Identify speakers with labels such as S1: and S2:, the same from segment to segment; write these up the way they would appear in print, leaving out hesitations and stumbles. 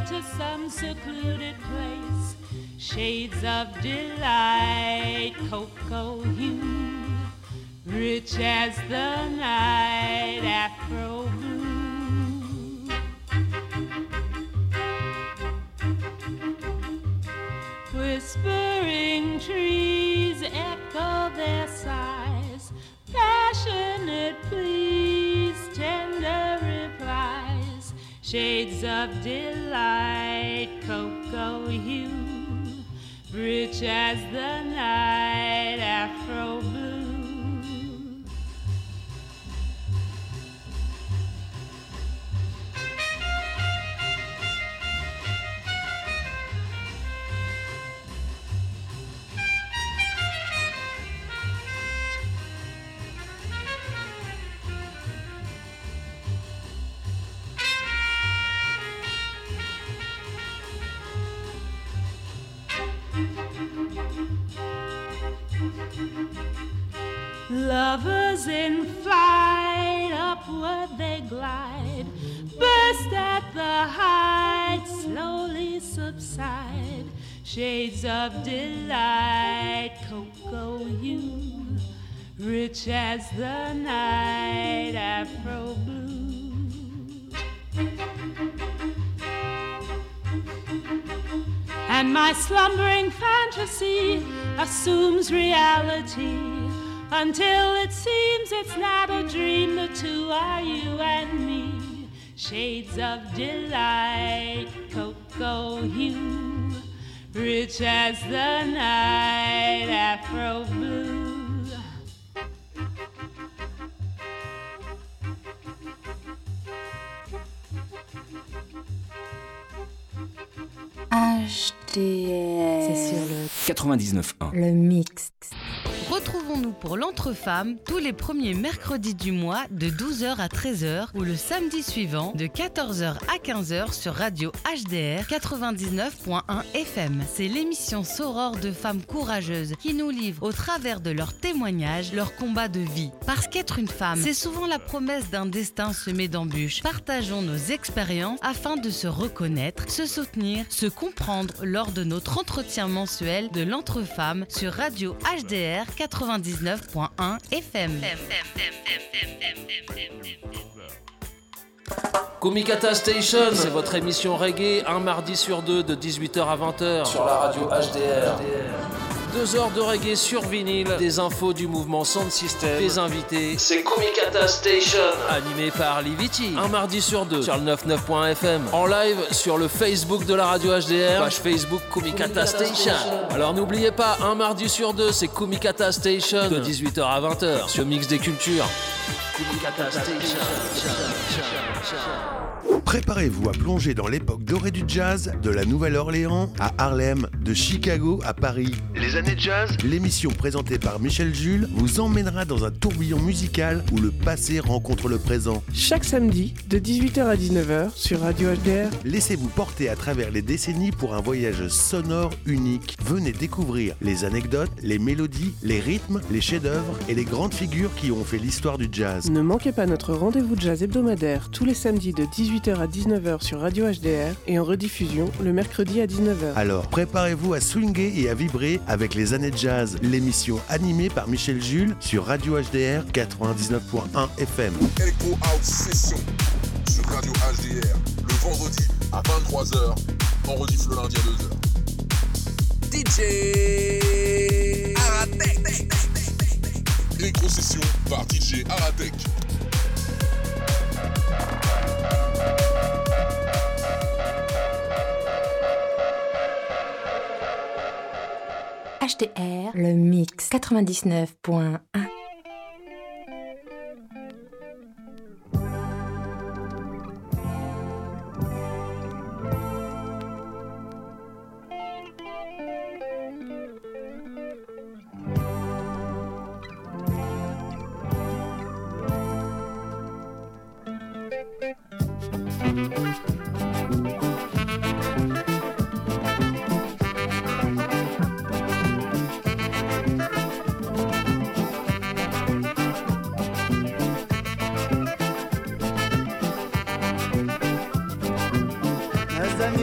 S1: to some secluded place. Shades of delight, cocoa hue, rich as the night, afro blue. Whispering trees echo their sighs, passionate pleas, tender replies. Shades of delight, cocoa hue, rich as the night, afro blue. Lovers in flight, upward they glide, burst at the height, slowly subside. Shades of delight, cocoa hue, rich as the night, afro blue. And my slumbering fantasy assumes reality, until it seems it's not a dream. The two are you and me. Shades of delight, cocoa hue, rich as the night, afro blue.
S2: HDR.
S3: C'est sur le
S4: 99.1.
S3: Le mixte.
S2: Retrouvons-nous pour l'Entre-Femmes tous les premiers mercredis du mois de 12h à 13h ou le samedi suivant de 14h à 15h sur Radio HDR 99.1 FM. C'est l'émission Soror de femmes courageuses qui nous livrent au travers de leurs témoignages leur combat de vie. Parce qu'être une femme, c'est souvent la promesse d'un destin semé d'embûches. Partageons nos expériences afin de se reconnaître, se soutenir, se comprendre lors de notre entretien mensuel de l'Entre-Femmes sur Radio HDR 99.1 FM.
S5: Kumikata Station, c'est votre émission reggae, un mardi sur deux de 18h à 20h sur la radio HDR. 2 heures de reggae sur vinyle, des infos du mouvement Sound System, des invités. C'est Kumikata Station, animé par Liviti. Un mardi sur deux sur le 99.fm. En live sur le Facebook de la radio HDR, page Facebook Kumikata Station. Alors n'oubliez pas, un mardi sur deux, c'est Kumikata Station, de 18h à 20h, sur Mix des Cultures. Kumikata Station.
S6: Préparez-vous à plonger dans l'époque dorée du jazz, de la Nouvelle-Orléans à Harlem, de Chicago à Paris. Les années jazz, l'émission présentée par Michel Jules vous emmènera dans un tourbillon musical où le passé rencontre le présent.
S7: Chaque samedi, de 18h à 19h sur Radio HDR.
S6: Laissez-vous porter à travers les décennies pour un voyage sonore unique. Venez découvrir les anecdotes, les mélodies, les rythmes, les chefs-d'œuvre et les grandes figures qui ont fait l'histoire du jazz.
S7: Ne manquez pas notre rendez-vous jazz hebdomadaire tous les samedis de 18h à 19h sur Radio HDR et en rediffusion le mercredi à 19h.
S6: Alors préparez-vous à swinguer et à vibrer avec les années jazz, l'émission animée par Michel Jules sur Radio HDR 99.1 FM.
S8: Echo House Session sur Radio HDR le vendredi à 23h, on rediff le lundi à 2h. DJ Aratek. Echo Session par DJ Aratek.
S3: HDR, le mix 99.1.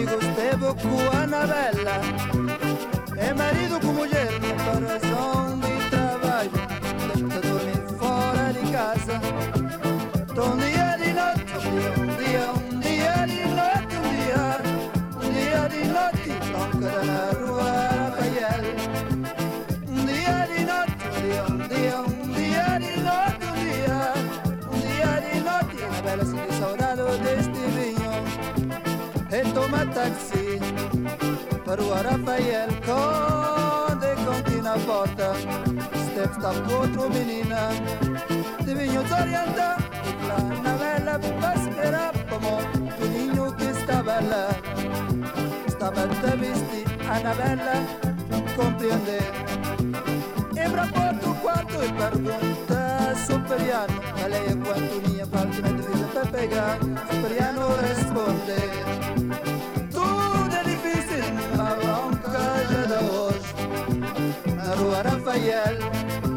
S4: amigo esteve com a Anabela. É marido com mulher, por razão de trabalho. Deixa dormir fora de casa. Um dia de noite, um dia de noite, um dia de noite, toca na rua Rafael. Um dia de noite, um dia de noite, um dia de noite, Anabela sente saudade deste vinho. E toma táxi para o Rafael, quando continua a porta. Steph está com outra menina, de vinho desorienta. Anabela para esperar como o filhinho que estava lá. Estava a vestir, Anabela compreender. Entra para o quarto e pergunta Superiano. Ela é quanto minha parte me devia para pegar. Superiano responde: tudo é difícil na bronca já de hoje. Na rua Rafael.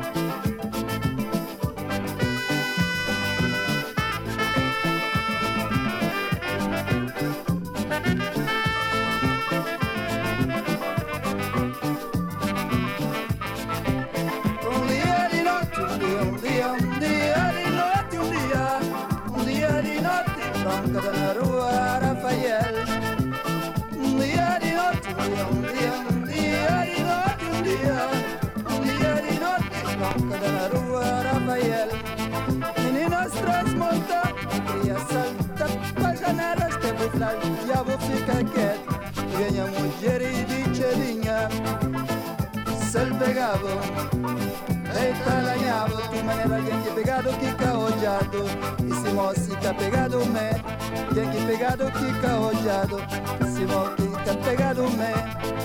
S4: Na rua Rafael. Um dia de noite, um dia de noite, um dia de noite, tronca na rua Rafael. Meninas transmontam, queria saltar para janelas, teve flash, diabo fica quieto. Ganha mulher e bichadinha, se ele pegava, eita lanhava, tu maneira alguém que pegado que caojado. E se moço fica pegado, me. Quem que pegado que caojado, se mal que pegado me.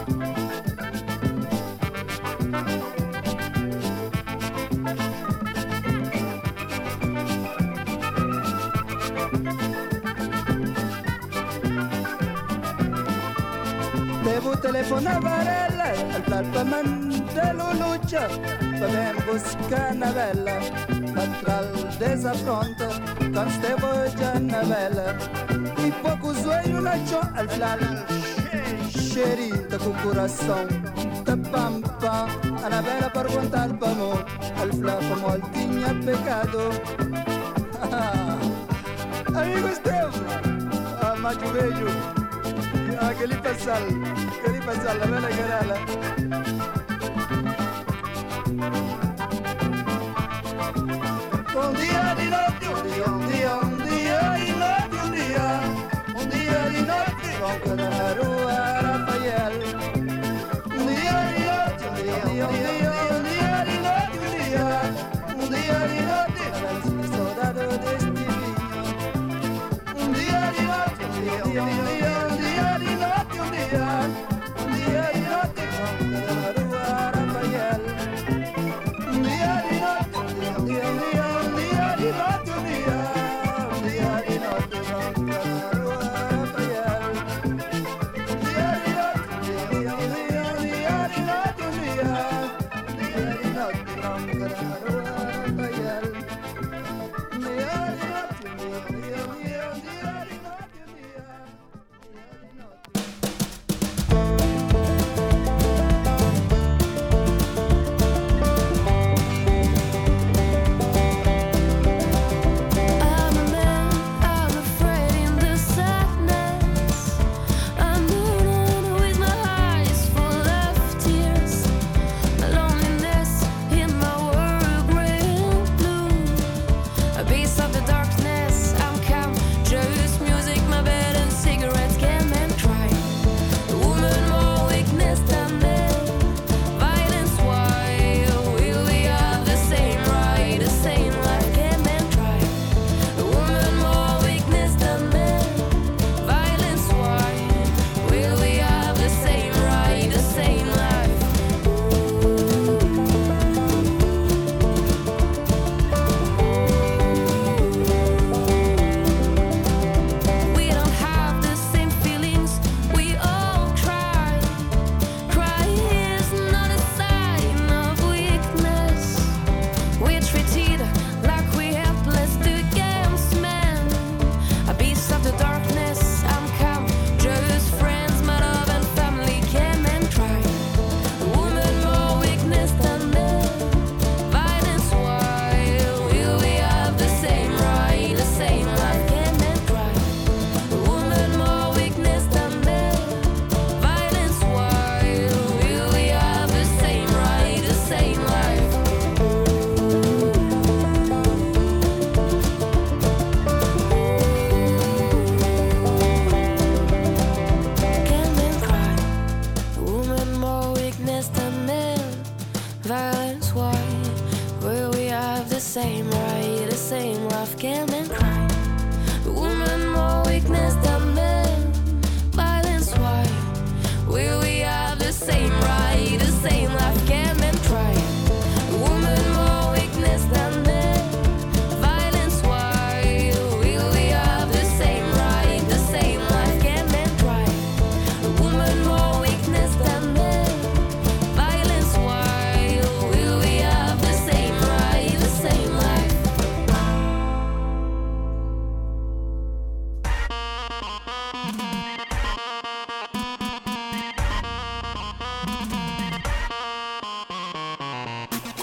S4: Devo telefonar para ela, al para mandar lucha, para buscar Anabela, para desafronta, quando esteve já Anabela. E pouco zoeiro na chão, al flal, cheirinho com o coração, da pampa. Anabela perguntar para mim, al flal como ele tinha pecado. Amigo Estevam, mas eu vejo. Aquele passal, la bela garala. Um dia de noite, um dia de noite, ronca na rua Rafael. Um dia de noite, um dia de noite, ela se saudade deste vinho. Um dia de noite, um dia de noite.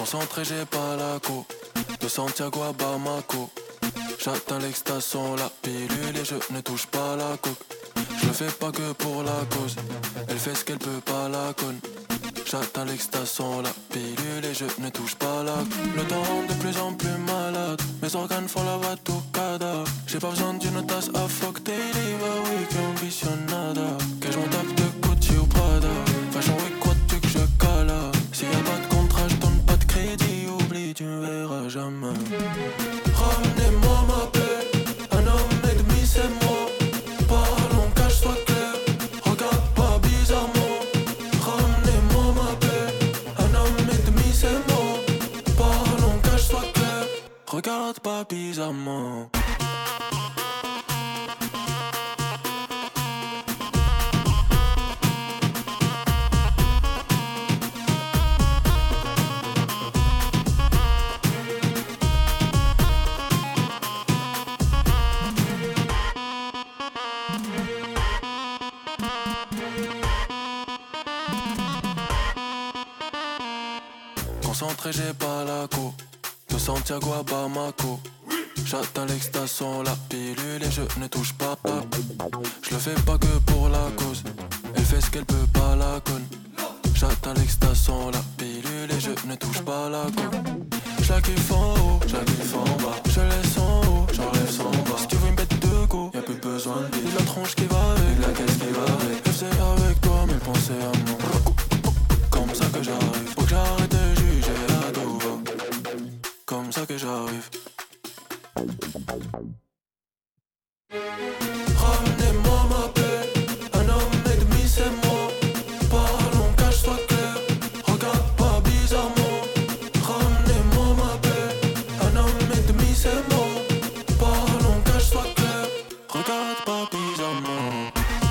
S9: Concentré, j'ai pas la co. De Santiago à Bamako. J'atteins l'extastion, la pilule et je ne touche pas la coque. Je le fais pas que pour la cause. Elle fait ce qu'elle peut pas la conne. J'atteins l'extastion, la pilule et je ne touche pas la coque. Le temps rend de plus en plus malade. Mes organes font la batucada. J'ai pas besoin d'une tasse à fuck daily. Bah oui, que ambitionada. Que je m'en tape de Gucci ou Prada. Fashion week, quoi tu que je cala. S'il y a pas de contrat, je donne pas de crédit. Oublie, tu me verras jamais. Ramenez-moi ma paix. Un homme et demi, c'est moi. Parlons, cache soit clair. Regarde pas bizarrement. Ramenez-moi ma paix. Un homme et demi, c'est moi. Parlons, cache soit clair. Regarde pas bizarrement. Concentré, j'ai pas la co. De Santiago à Bamako. J'atteins l'extastion, la pilule et je ne touche pas. Je le fais pas que pour la cause. Elle fait ce qu'elle peut pas la conne. J'atteins l'extastion, la pilule et je ne touche pas la conne. Je la kiffe en haut, je la kiffe en bas. Je laisse en haut, j'enlève son bas. Si tu veux une bête de go, y'a plus besoin de bille. La tronche qui va avec, la caisse qui va avec. Je faisais avec toi, mais pensez à moi. Comme ça que j'arrive, faut que j'arrête de juger la douva. Comme ça que j'arrive. Ramenez-moi ma paix. Un homme et demi, c'est moi. Parlons, cache soit clair. Regarde pas bizarrement. Ramenez-moi ma paix. Un homme et demi, c'est moi. Parlons, cache soit clair. Regarde pas bizarrement.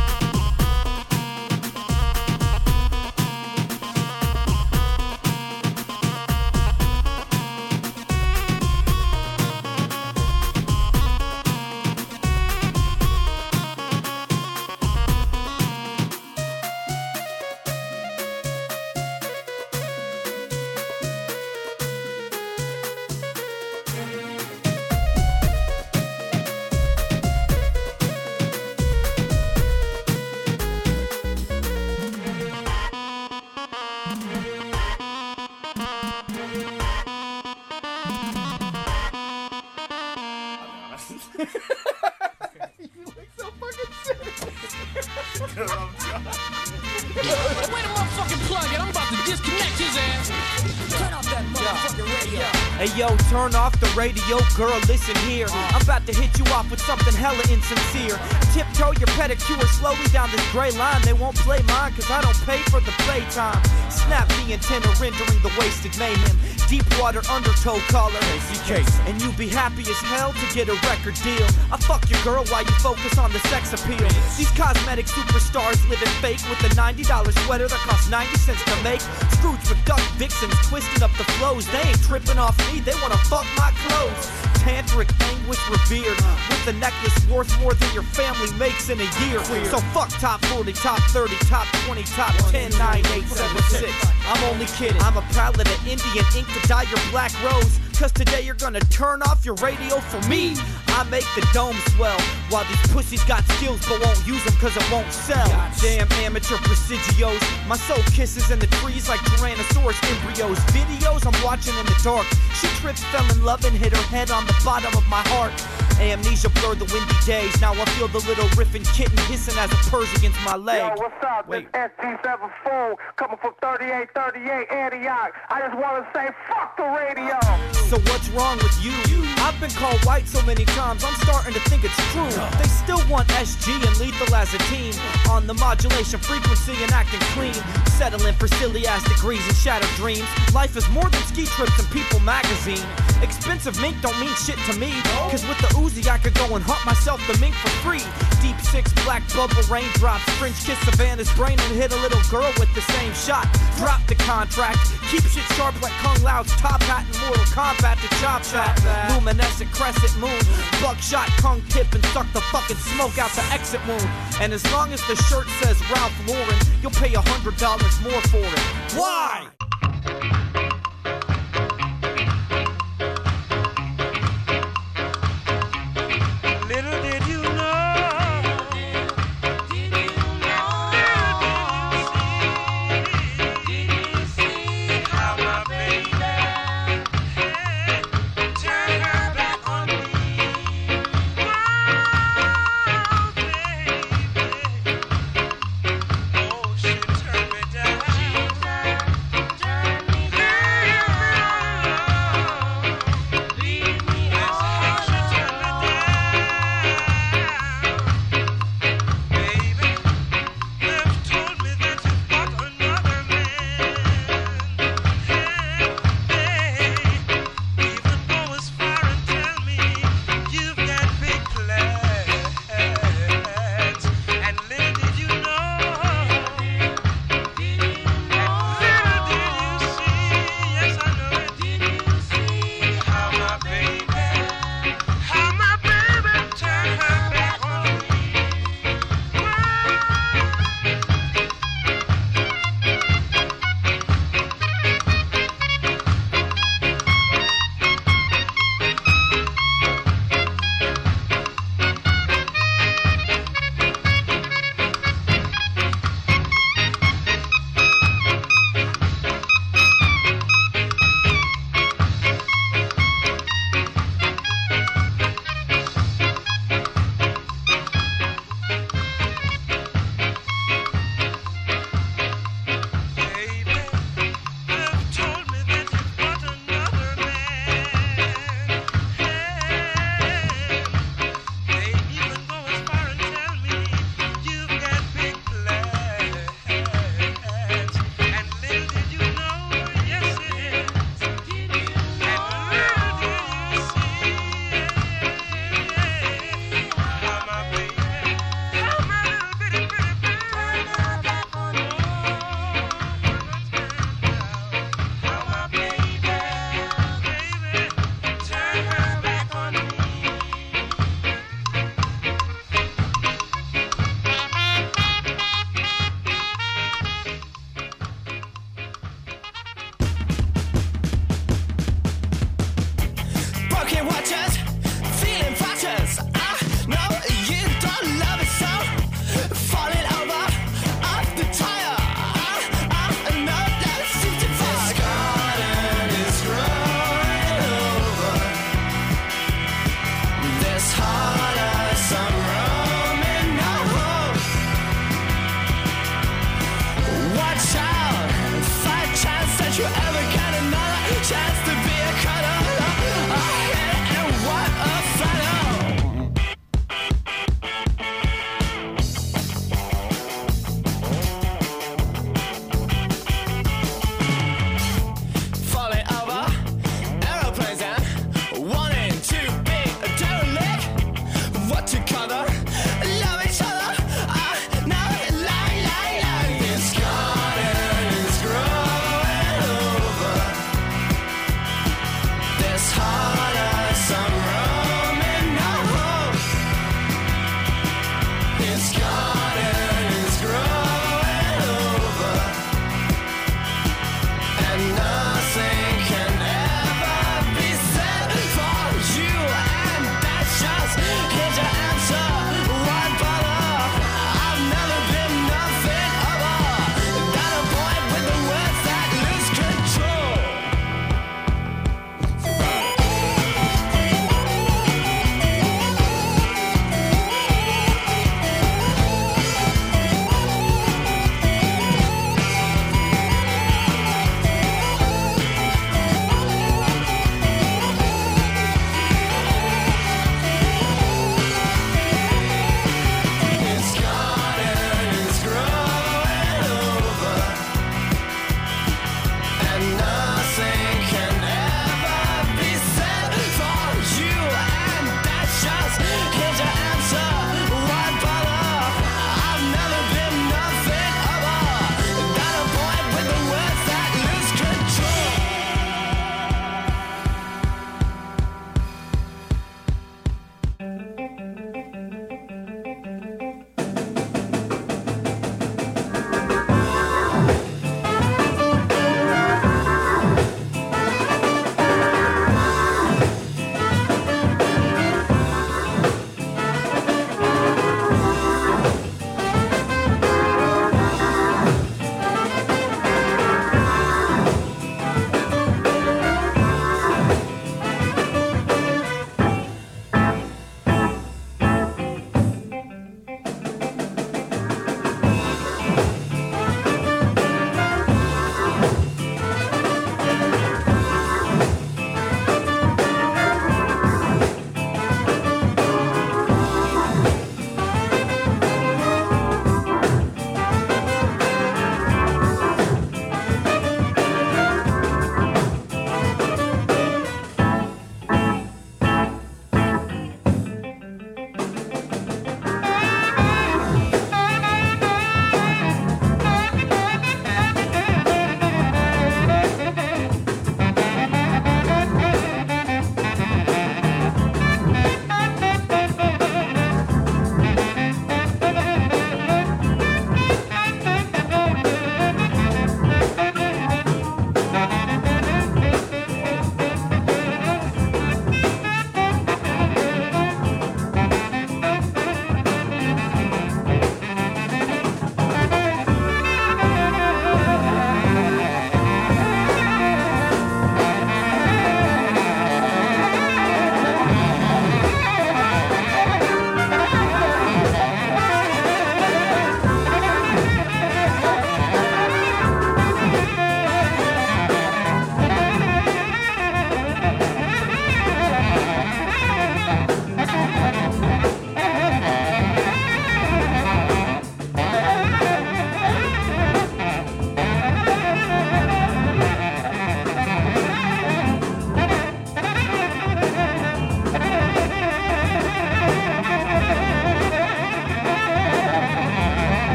S10: Hey yo, turn off the radio, girl, listen here. I'm about to hit you off with something hella insincere. Tiptoe your pedicure slowly down this gray line. They won't play mine cause I don't pay for the playtime. Snap the antenna rendering the wasted mayhem. Deep water undertow caller ACK. And you be happy as hell to get a record deal. I fuck your girl while you focus on the sex appeal. These cosmetic superstars living fake with a $90 sweater that costs 90 cents to make. Scrooge McDuck vixens twisting up the flows. They ain't tripping off me, they wanna fuck my clothes. Tantric anguish revered with a necklace worth more than your family makes in a year. So fuck top 40, top 30, top 20, top 10, 9, 8, 7, 6. I'm only kidding. I'm a palette of Indian ink to dye your black rose. Cause today you're gonna turn off your radio for me. I make the dome swell while these pussies got skills but won't use them cause it won't sell. Damn amateur prestigios. My soul kisses in the trees like Tyrannosaurus embryos. Videos I'm watching in the dark. She tripped, fell in love and hit her head on the bottom of my heart. Amnesia blurred the windy days. Now I feel the little riffin' kitten hissing as it purrs against my leg.
S11: Yo, what's up? Wait. This ST74 coming from 3838 Antioch. I just want to say fuck the radio.
S10: So what's wrong with you? I've been called white so many times, I'm starting to think it's true. They still want SG and lethal as a team. On the modulation frequency and acting clean. Settling for silly ass degrees and shattered dreams. Life is more than ski trips and People magazine. Expensive mink don't mean shit to me. Cause with the Uzi I could go and hunt myself the mink for free. Deep six black bubble raindrops. French kiss Savannah's brain and hit a little girl with the same shot. Drop the contract. Keep shit sharp like Kung Lao's top hat in Mortal Kombat to chop chat. Luminescent crescent moon. Buckshot kung tip and suck the fucking smoke out the exit wound. And as long as the shirt says Ralph Lauren, you'll pay $100 more for it. Why?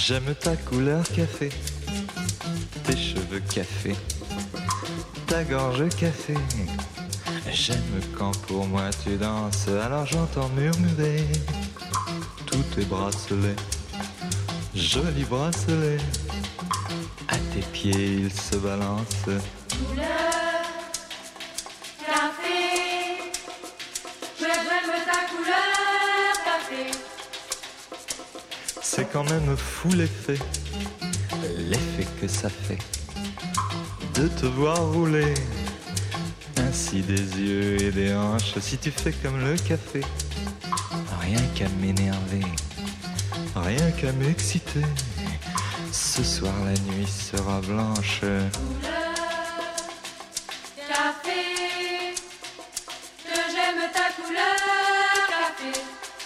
S12: J'aime ta couleur café, tes cheveux café, ta gorge café. J'aime quand pour moi tu danses, alors j'entends murmurer tous tes bracelets, jolis bracelets. À tes pieds ils se balancent.
S13: Couleur café, j'aime ta couleur café.
S12: C'est quand même fou l'effet que ça fait de te voir rouler ainsi des yeux et des hanches. Si tu fais comme le café, rien qu'à m'énerver, rien qu'à m'exciter. Ce soir la nuit sera blanche.
S13: Couleur café, que j'aime ta couleur café.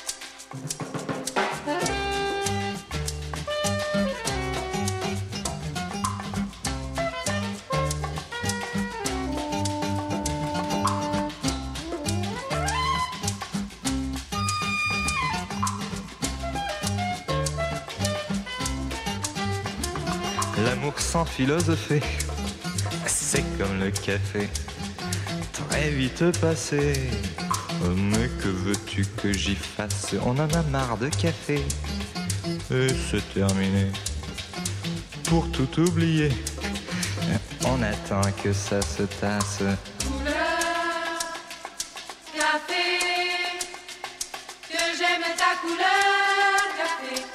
S12: L'amour sans philosopher, c'est comme le café, très vite passé. Mais que veux-tu que j'y fasse? On en a marre de café. Et c'est terminé. Pour tout oublier, on attend que ça se tasse.
S13: Couleur café, que j'aime ta couleur café.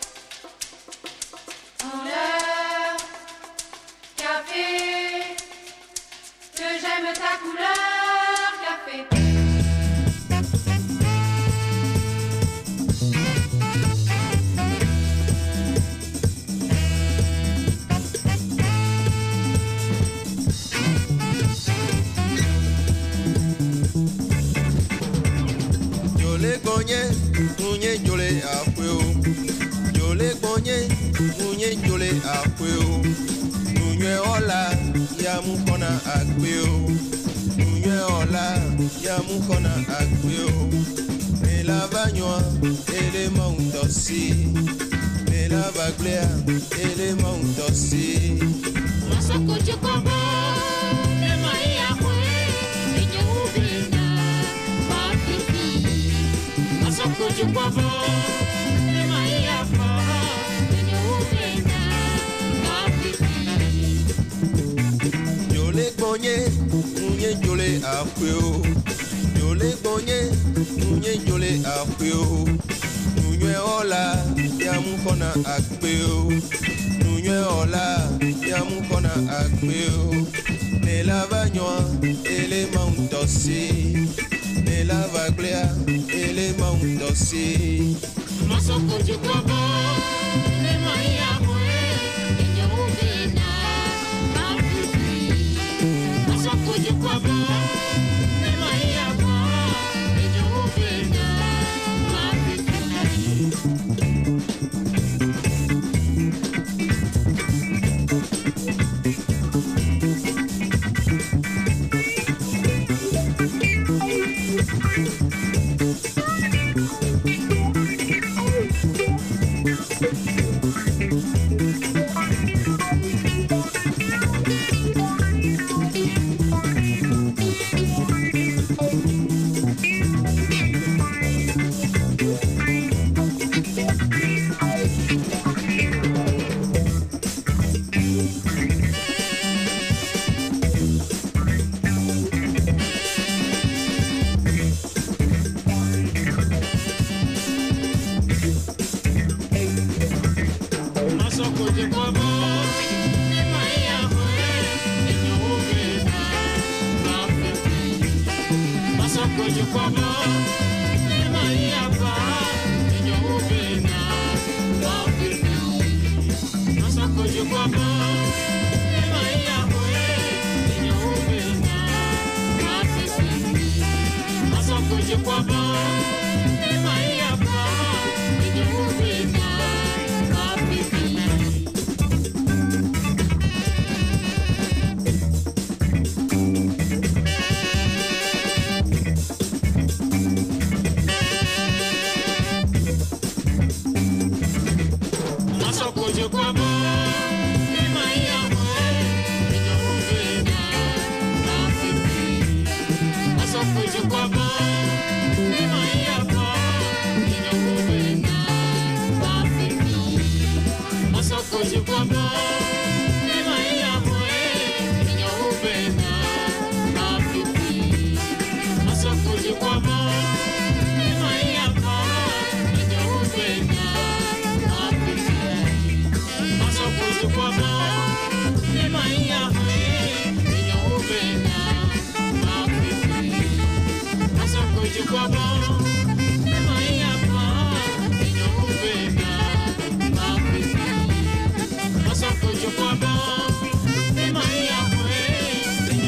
S13: Couleur café, que j'aime ta couleur café.
S14: Munye jole akweo, jole bonye, munye jole akweo, munye ola ya mukona akweo, munye ola ya mukona akweo, me la bagnoa ele mautosi, me la baglea ele mautosi.
S13: Masoko chokobo, me maia kwe, me nyubina, mafifi. Masoko chokobo, me maia kwe, me nyubina, mafifi.
S14: Jole bonye, munye jole akweo, jole bonye, munye jole akweo, munye ola ya mukona akweo, munye ola ya mukona akweo, me la bagnoa ele mautosi, me la baglea ele mautosi.
S13: Masoko chokobo.